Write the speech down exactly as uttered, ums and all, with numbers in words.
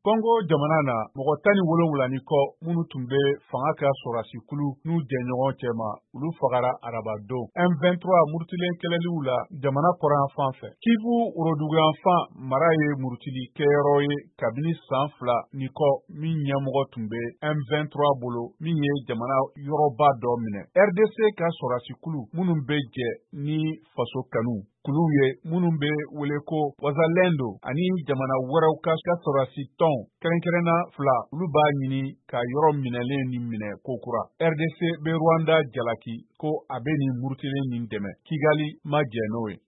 Kongo jamana na mɔgɔ tan ni wolonwula ni kɔ minnu tun bɛ fanga ka sɔrɔdasi kulu n'u jɛɲɔgɔn cɛma olu fagara arabadon M vingt-trois murutilen kɛlɛliw la jamana kɔrɔyan fan fɛ. Kivu woroduguyan fan mara ye murutili kɛyɔrɔ ye kabini san fila ni kɔ min ɲɛmɔgɔ tun bɛ M vingt-trois bolo min ye jamana yɔrɔba dɔ minɛ. R D C ka sɔrɔdasi kulu minnu bɛ jɛ ni faso kanu kulu ye minnu bɛ wele ko Wazalendo ani jamana wɛrɛw ka sɔrɔdasi tɔn kɛrɛnkɛrɛnna fila olu b'a ɲini ka yɔrɔ minɛlen ni minɛ kokura. R D C bɛ Rwanda jalaki ko a bɛ nin murutilen nin dɛmɛ. Kigali ma jɛ n'o ye.